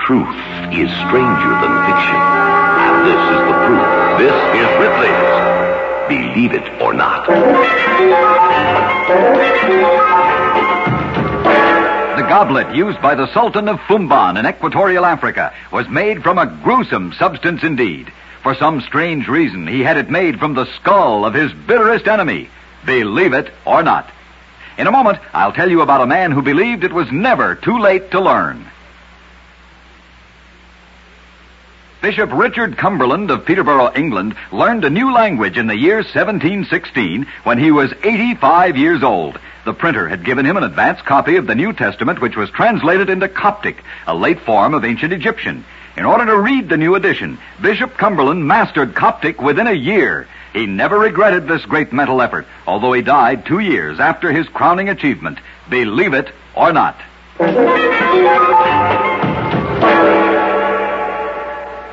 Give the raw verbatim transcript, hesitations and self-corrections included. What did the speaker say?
Truth is stranger than fiction. And this is the proof. This is Ripley's Believe It or Not. The goblet used by the Sultan of Fumban in Equatorial Africa was made from a gruesome substance indeed. For some strange reason, he had it made from the skull of his bitterest enemy. Believe it or not. In a moment, I'll tell you about a man who believed it was never too late to learn. Bishop Richard Cumberland of Peterborough, England, learned a new language in the year seventeen sixteen when he was eighty-five years old. The printer had given him an advance copy of the New Testament, which was translated into Coptic, a late form of ancient Egyptian. In order to read the new edition, Bishop Cumberland mastered Coptic within a year. He never regretted this great mental effort, although he died two years after his crowning achievement. Believe it or not.